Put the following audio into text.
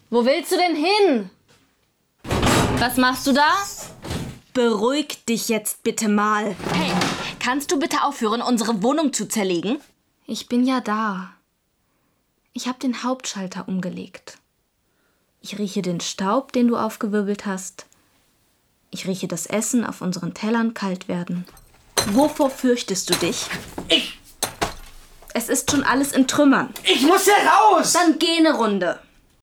Wo willst du denn hin? Was machst du da? Beruhig dich jetzt bitte mal. Hey, kannst du bitte aufhören, unsere Wohnung zu zerlegen? Ich bin ja da. Ich habe den Hauptschalter umgelegt. Ich rieche den Staub, den du aufgewirbelt hast. Ich rieche das Essen auf unseren Tellern kalt werden. Wovor fürchtest du dich? Es ist schon alles in Trümmern. Ich muss hier raus! Dann geh eine Runde.